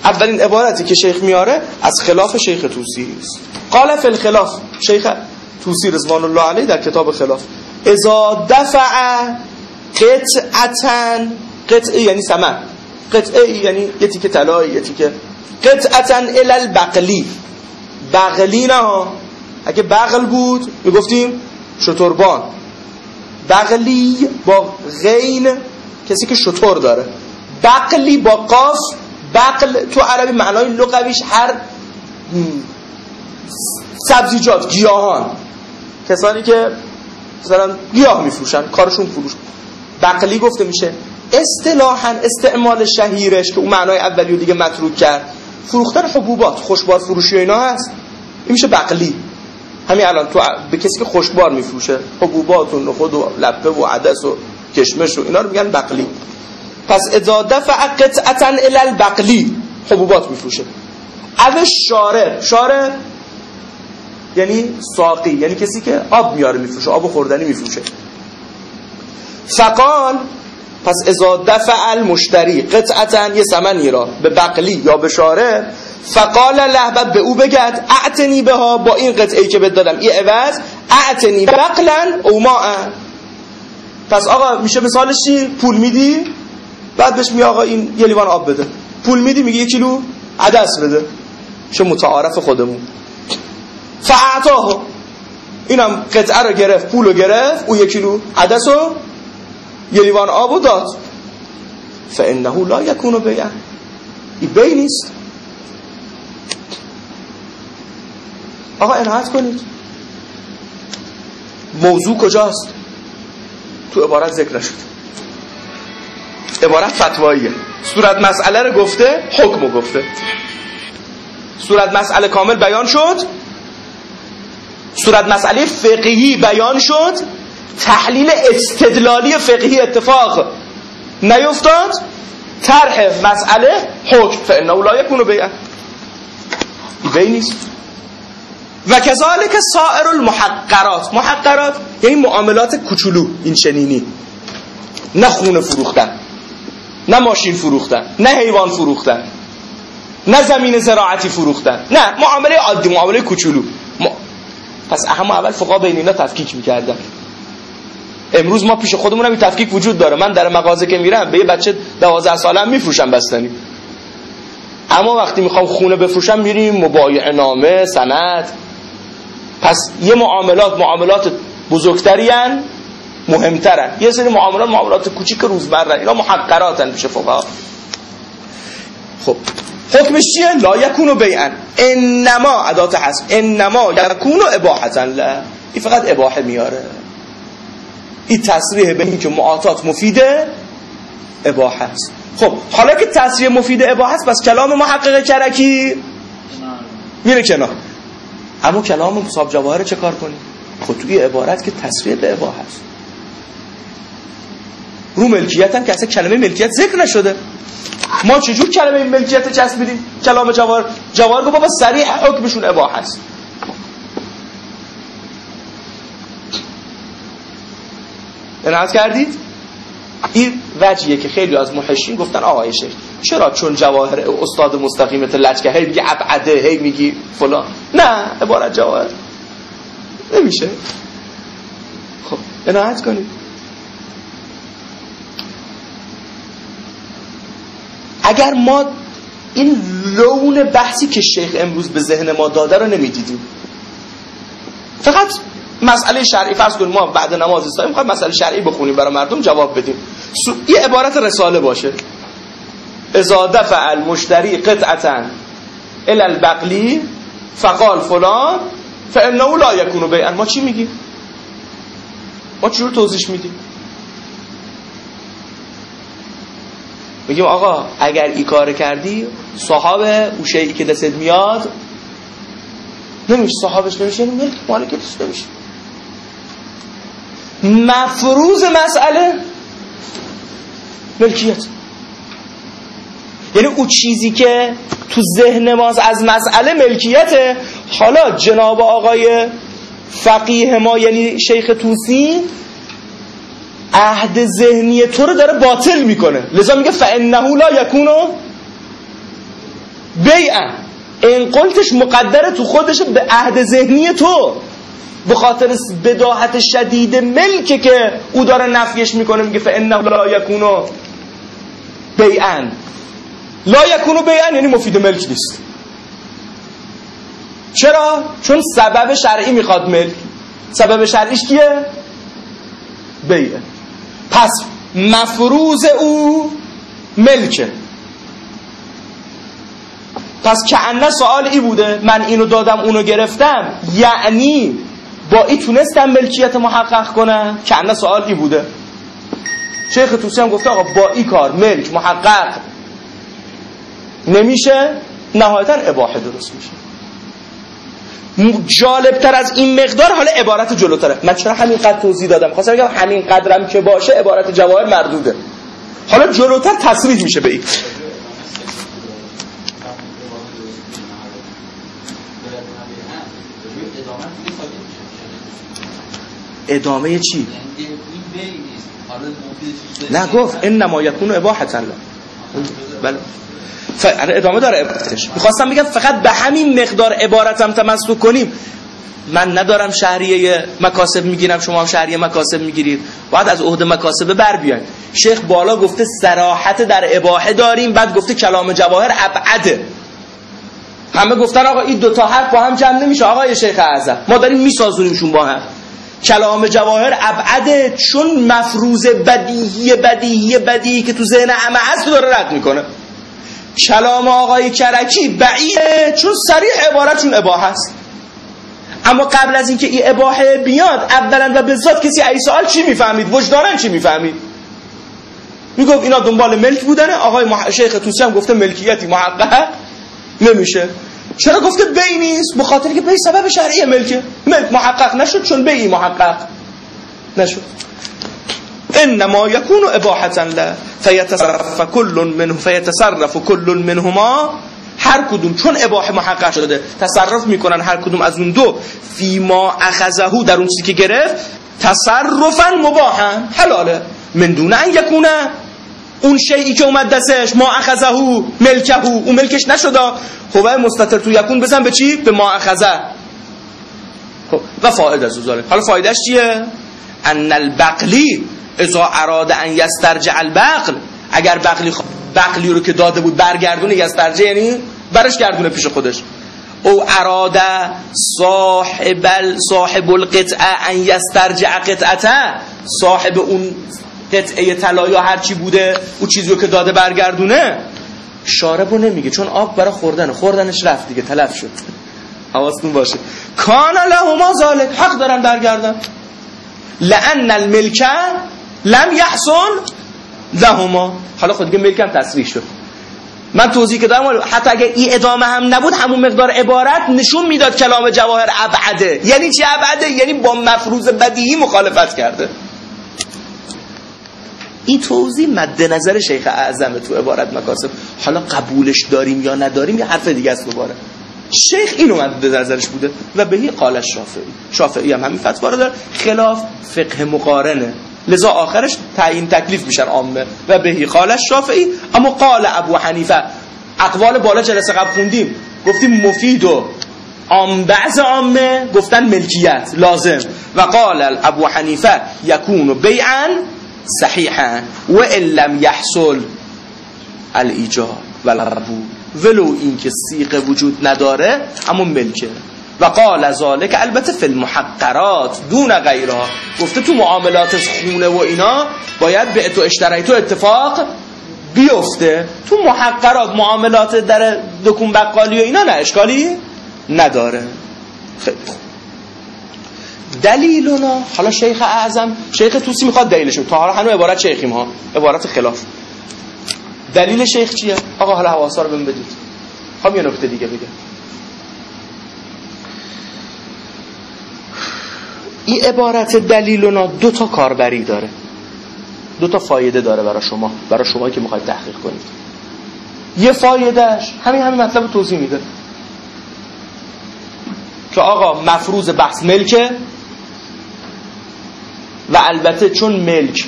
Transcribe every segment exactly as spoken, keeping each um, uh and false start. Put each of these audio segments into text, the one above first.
اولین عبارتی که شیخ میاره از خلاف شیخ طوسی است. قال فی الخلاف، شیخ طوسی رضوان الله علیه در کتاب خلاف، اذا دفع قطعتاً، قطعه یعنی ثمن، قطعه یعنی یه تیکه طلایی، یه تیکه، قطعتاً الی البقلی، بغلی نه، اگه بغل بود میگفتیم شتربان، بغلی با غین کسی که شتر داره، بقلی با قاف، بقل تو عربی معنای لغویش هر سبزیجات، گیاهان، کسانی که مثلا گیاه میفروشن کارشون فروش، بقلی گفته میشه. اصطلاحاً استعمال شهیرش که اون معنای اولی رو دیگه متروک کرد، فروختن حبوبات، خوشبار فروشی و اینا هست، این میشه بقلی. همین الان تو به کسی که خوشبار میفروشه حبوبات و نخود و لبه و عدس و کشمش و اینا رو میگن بقلی. پس اذا دفع قطعة الی البقلی، حبوبات میفروشه. او شارب، شارب یعنی ساقی، یعنی کسی که آب میاره میفروشه، آب خوردنی میفروشه. فقال، پس اذا دفع المشتری قطعة یه ثمنی را به بقلی یا به شارب، فقال له، به او بگد اعتنی بها، با این قطعه‌ای که بهت دادم این عوض، اعتنی بقلا او ماء. پس آقا میشه مثالش چی؟ پول میدی بعد بهش میگه آقا این یه لیوان آب بده، پول میدی میگه یک کیلو عدس بده، چه متعارف خودمون. فاعطاه، اینم قطعه رو گرفت، پول رو گرفت، او یک کیلو عدس و یه لیوان آب رو داد. فانه لا یکون بیع، این بیع نیست. آقا عنایت کنید، موضوع کجاست؟ تو عبارت ذکر نشد، عبارت فتواییه. صورت مسئله رو گفته، حکم رو گفته. صورت مسئله کامل بیان شد، صورت مسئله فقهی بیان شد، تحلیل استدلالی فقهی اتفاق نیفتاد، طرح مسئله حکم. فانه لا یکون بیع، این بیع نیست. و کذالک سائر المحقرات، محقرات یعنی معاملات کوچولو، این چنینی، نه خونه فروختن، نه ماشین فروختن، نه حیوان فروختن، نه زمین زراعتی فروختن، نه معامله عادی، معامله کوچولو. ما... پس اهم اول فقها بین اینا تفکیک میکردن. امروز ما پیش خودمون هم این تفکیک وجود داره. من در مغازه که میرم به یه بچه دوازده ساله هم میفروشم بستنی، اما وقتی میخوام خونه بفروشم میریم مبایعه نامه، سند. پس یه معاملات معاملات بزرگتری ان، مهمترن، یه سری معاملات معاملات کوچیک روزمره، اینا محقراتن پیش فقها. خب حکمش چیه؟ لا یکونو بیعن، انما ادات حسب، انما یکونو اباحتا له، این فقط اباحه میاره. این تصریح به این که معاطات مفیده اباحه است. خب حالا که تصریح مفید اباحه است، پس کلام محقق کرکی میره کنار. اما کلام مصاب جواهر چه کار کنیم؟ خب توی عبارت که تصریح به اباحه است، رو ملکیت هم که اصلا کلمه ملکیت ذکر نشده، ما چجور کلمه ملکیت چسبیدیم؟ کلام جواهر، جواهر گفت بابا صریح حکمشون اباحه است. عنایت کردید؟ این وجهیه که خیلی از محشین گفتن آقای شیخ چرا چون جواهر استاد مستقیمت لچکه هی میگی ابعده، هی میگی فلان، نه عبارت جواهر نمیشه. خب عنایت کنید. اگر ما این لون بحثی که شیخ امروز به ذهن ما داده رو نمیدیدیم، فقط مسئله شرعی فرض کنیم ما بعد نماز استاییم میخوایم مسئله شرعی بخونیم برای مردم جواب بدیم، یه عبارت رساله باشه، اذا دفع المشتری قطعة الى البقلی فقال فلان فانه لا یکون بیعا، ما چی میگیم؟ ما چجور توضیح میدیم؟ میگیم آقا اگر ای کار کردی صاحب اون شیئی که دستت میاد نمیشه، صاحبش نمیشه، یعنی ملک مالکش نمیشه. مفروض مسئله ملکیت، یعنی اون چیزی که تو ذهن ماست از مسئله ملکیته. حالا جناب آقای فقیه ما یعنی شیخ طوسی عهد ذهنی تو رو داره باطل میکنه، لذا میگه فانه لا یکونو بیعن این قلتش مقدره تو خودش به عهد ذهنی تو، به خاطر بداهت شدید ملکه که او داره نفیش میکنه، میگه فانه لا یکونو بیعن. لا یکونو بیعن یعنی مفید ملک نیست. چرا؟ چون سبب شرعی میخواد ملک. سبب شرعیش کیه؟ بیعه. پس مفروض او ملکه. پس کأنه سوال ای بوده من اینو دادم اونو گرفتم، یعنی با ای تونستم ملکیت محقق کنم؟ کأنه سوال ای بوده. شیخ طوسی هم گفته آقا با ای کار ملک محقق نمیشه، نهایتا اباحه درست میشه. جالبتر از این مقدار حالا عبارت جلوتره. من چرا همینقدر توضیح دادم؟ خواستم بگم همین قدرم که باشه عبارت جواهر مردوده. حالا جلوتر تصریح میشه به این. ادامه چی؟ نه گفت انما یکون اباحة الله. بله ادامه داره عبارتش. میخواستم بگم فقط به همین مقدار عبارتم تمسک کنیم. من ندارم شهریه مکاسب میگیرم، شما هم شهریه مکاسب میگیرید، باید از عهده مکاسب بر بیاین. شیخ بالا گفته صراحت در اباحه داریم، بعد گفته کلام جواهر ابعده. همه گفتن آقا این دو تا حرف با هم جمع نمیشه آقای شیخ اعظم، ما داریم میسازونیمشون با هم. کلام جواهر ابعده چون مفروض بدیهی بدیهی بدیهی که تو ذهن همه هست داره رد میکنه. کلام آقای کرکی بعیده چون صریح عبارتشون اباحه است. اما قبل از اینکه این اباحه بیاد اولا و بالذات کسی ای سوال چی میفهمید؟ وجدانن چی میفهمید؟ میگفت اینا دنبال ملک بودنه. آقای مح... شیخ طوسی هم گفته ملکیتی محقق نمیشه. چرا گفته بی نیست؟ به خاطر که بی سبب شرعی ملکه، ملک محقق نشد چون بی محقق نشد. انما یکون اباحة له فیتصرف کل منه فیتصرف کل منهما، هر کدوم چون اباحه محقق شده تصرف میکنن هر کدوم از اون دو فیما اخذه، در اون چیزی که گرفت، تصرفا مباحا حلاله، من دون ان یکونه اون شیئی که اومد دستش ما اخذه ملکه اون ملکش نشده. خب مستتر تو یکون بزن به چی؟ به ما اخذه. خب و فایده از ذالک، حالا فایدهش چیه؟ ان البقلی اذا اراد ان یسترجع البقل، اگر بقلی خ... بقلی رو که داده بود برگردونه، یسترجع یعنی برش گردونه پیش خودش. او اراده صاحب صاحب القطعه ان یسترجع قطعته، صاحب اون قطعه طلا یا هر چی بوده اون چیزی رو که داده برگردونه، شاربو نمیگه چون آب برای خوردن خوردنش رفت دیگه، تلف شد. حواستون باشه کان لهما ذالک، حق دارن برگردن. لان الملک لم یحصل لهما. حالا خود دیگه ملک هم تصریح شد. من توضیح که دارم حتی اگه این ادامه هم نبود همون مقدار عبارت نشون میداد کلام جواهر ابعده. یعنی چی ابعده؟ یعنی با مفروض بدیهی مخالفت کرده. این توضیح مد نظر شیخ اعظم تو عبارت مکاسب. حالا قبولش داریم یا نداریم یه حرف دیگه است. دوباره شیخ اینو مد نظرش بوده و بهی قال شافعی. شافعی هم همین فتوا رو داره، خلاف فقه مقارنه، لذا آخرش تعیین تکلیف میشن عامه و بهی قال شافعی. اما قال ابو حنیفه، اقوال بالا جلسه قبل خوندیم، گفتیم مفید و عام، بعض عامه گفتن ملکیت لازم، و قال ابو حنیفه یکون بیعا صحیحا و ان لم یحصل الایجاب والقبول، ولو اینکه صیغه وجود نداره اما ملکه. و قال ذالک البته فی المحقرات دون غیرها، گفته تو معاملات خونه و اینا باید به تو اشتریتو اتفاق بیفته، تو محقرات معاملات در دکون بقالی و اینا نه اشکالی نداره. خیلی دلیلنا، حالا شیخ اعظم شیخ طوسی میخواد دلیلشون، تا حالا هنوز عبارت شیخیم ها، عبارت خلاف. دلیل شیخ چیه؟ آقا حالا حواسا رو بهم بدید. خب یه نکته دیگه بگم. این عبارت دلیلنا دو تا کاربری داره، دو تا فایده داره برای شما، برای شما که میخواید تحقیق کنید. یه فایدهش همین همین مطلب توضیح میده که آقا مفروض بحث ملکه و البته چون ملک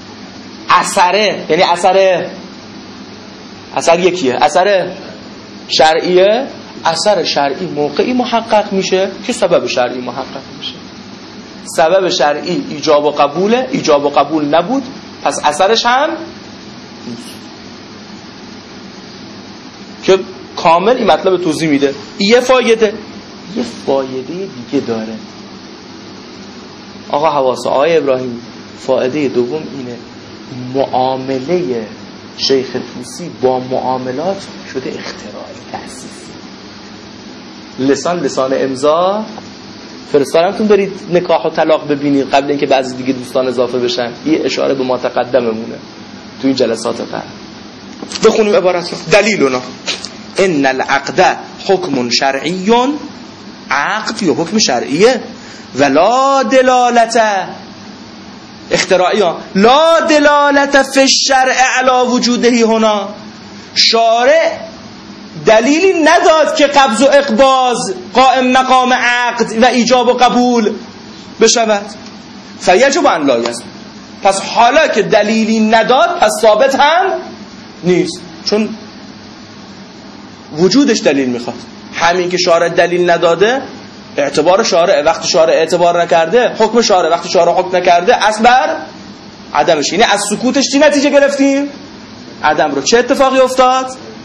اثره، یعنی اثر اثر یکیه، اثر شرعیه، اثر شرعی موقعی محقق میشه که سبب شرعی محقق میشه. سبب شرعی ایجاب و قبوله، ایجاب و قبول نبود، پس اثرش هم که کامل این مطلب توضیح میده. یه فایده یه فایده دیگه داره آقا حواسه آقای ابراهیم. فایده دوم اینه معامله شیخ طوسی با معاملات شده اختراعی تأسیسی. لسان لسان امضا فرستادمتون برید نکاح و طلاق ببینید قبل اینکه بعضی دیگه دوستان اضافه بشن. یه اشاره به ما تقدممونه تو این جلسات قبل. بخونیم عبارت رو. دلیلنا ان العقد حکم شرعی، عقد یا حکم شرعیه، ولا دلالت اختراعی ها لا دلالت فی الشرع علی وجوده هنا. شارع دلیلی نداد که قبض و اقباض قائم مقام عقد و ایجاب و قبول بشود. فیجب ان لا یست. پس حالا که دلیلی نداد پس ثابت هم نیست، چون وجودش دلیل میخواد. همین که شارع دلیل نداده اعتبار شارع، وقتی شارع اعتبار نکرده حکم شارع، وقتی شارع حکم نکرده اصل بر عدمش. یعنی از سکوتش چی نتیجه گرفتیم؟ عدم رو. چه اتفاقی افتاد؟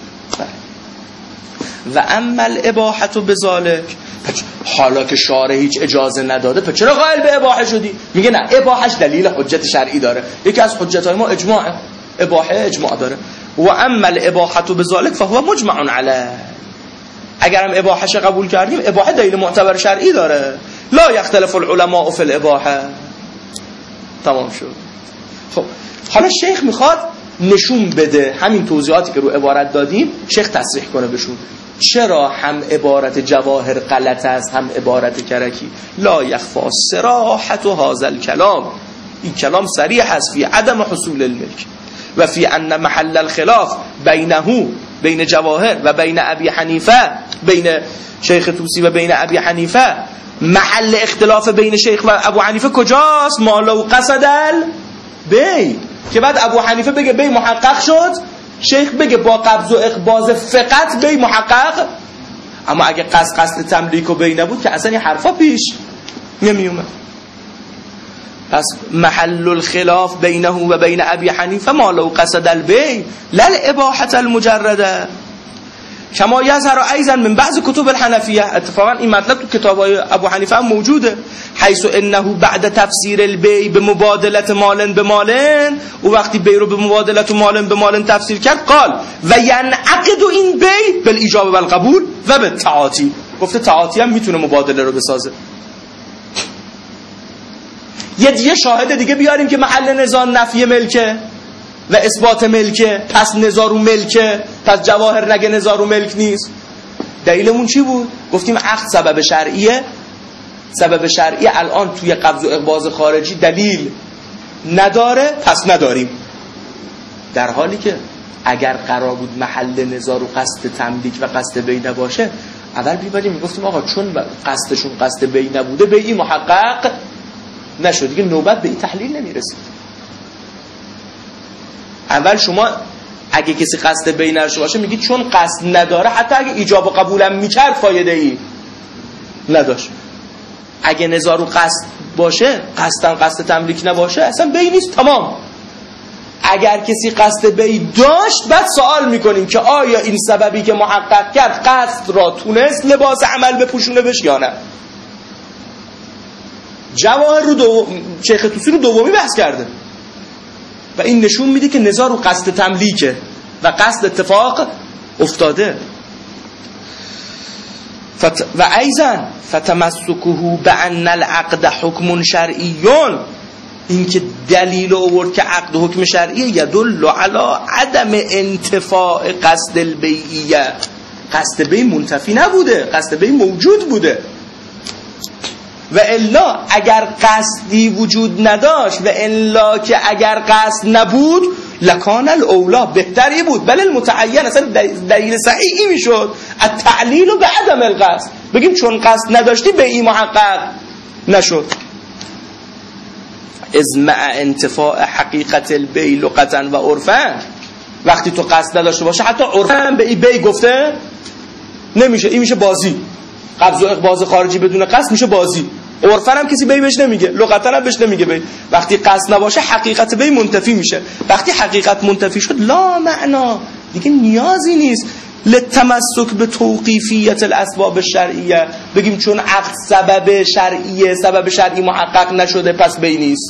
و اما الاباحه بذالک. حالا که شارع هیچ اجازه نداده پس چرا قائل به اباحه شدی؟ میگه نه، اباحهش دلیل حجت شرعی داره. یکی از حجت‌های ما اجماع، اباحه اجماع داره. و اما الاباحه بذالک فهو مجمع علیه. اگرم اباحهش قبول کردیم اباحه دلیل معتبر شرعی داره. لا یختلف العلماء فی الاباحه. تمام شد. خب حالا شیخ میخواد نشون بده همین توضیحاتی که رو عبارت دادیم، شیخ تصریح کنه بهشون چرا هم عبارت جواهر غلط است هم عبارت کرکی. لا یخفی صراحت هذا الکلام. این کلام صریح است فی عدم حصول الملک و فی ان محل الخلاف بینه بین جواهر و بین ابی حنیفه، بین شیخ طوسی و بین ابی حنیفه. محل اختلاف بین شیخ و ابو حنیفه کجاست؟ ما لو قصد البی، که بعد ابو حنیفه بگه بی محقق شد، شیخ بگه با قبض و اقباض فقط بی محقق. اما اگه قصد قصد تملیک و بی نبود که اصلا این حرفا پیش نمی اومد. پس محل الخلاف بینه و بین ابی حنیفه ما لو قصد البی لا الاباحه المجرده کما یظهر ایضا من بعض کتب الحنفیه. اتفاقا این مطلب تو کتابای ابو حنیفه هم موجوده. حیث انه بعد تفسیر البی به مبادله مالن به مالن، و وقتی بی رو به مبادله مالن به مالن تفسیر کرد قال و ینعقد این بی بالایجاب و القبول و بالتعاطی. گفته تعاطی هم میتونه مبادله رو بسازه. یه دیگه شاهد دیگه بیاریم که محل نزاع نفی ملکه و اثبات ملکه، پس نزاع رو ملکه، پس جواهر نگه نزاع رو ملک نیست. دلیلمون چی بود؟ گفتیم عقد سبب شرعیه. سبب شرعی الان توی قبض و اقباض خارجی دلیل نداره، پس نداریم. در حالی که اگر قرار بود محل نزاع رو قصد تملیک و قصد بی نباشه، اول بیباریم میگفتیم آقا چون قصدشون قصد بی نبوده بی محقق نشد، دیگه نوبت به این تحلیل نمیرسید. اول شما اگه کسی قصد بی نداشته باشه میگید چون قصد نداره، حتی اگه ایجاب و قبولم میکرد فایده ای نداشت. اگه نزاع رو قصد باشه، قصدم قصد تملیک نباشه، اصلا بی نیست، تمام. اگر کسی قصد بی داشت بعد سوال میکنیم که آیا این سببی که محقق کرد قصد را تونست لباس عمل بپوشونه بش یا نه. جواهر رو دو... شیخ طوسی رو دومی بحث کرده و این نشون میده که نزاع رو قصد تملیکه و قصد اتفاق افتاده. فت... و ایضا فتمسکه بان العقد حکم شرعیون، این که دلیل آورد که عقد حکم شرعیه، یدل علی عدم انتفاع قصد البیعیه. قصد بی منتفی نبوده، قصد بی موجود بوده. و الا اگر قصدی وجود نداشت و الا که اگر قصد نبود لکان الاولا، بهتری بود، بل المتعین، اصلا دلیل صحیحی میشد التعلیل به عدم القصد. بگیم چون قصد نداشتی به این محقق نشد. از مع انتفاع حقیقت البی لغتا و عرفا، وقتی تو قصد نداشته باشه حتی عرفا به این بی گفته نمیشه، این میشه بازی. قبض و اقباض خارجی بدون قصد میشه بازی. عرفاً هم کسی بی بهش نمیگه، لغتاً هم بهش نمیگه بی. وقتی قصد نباشه حقیقت بی منتفی میشه. وقتی حقیقت منتفی شد لا معنا، دیگه نیازی نیست لتمسک به توقیفیت الاسباب شرعیه، بگیم چون عقد سبب شرعیه، سبب شرعی محقق نشده پس بی نیست.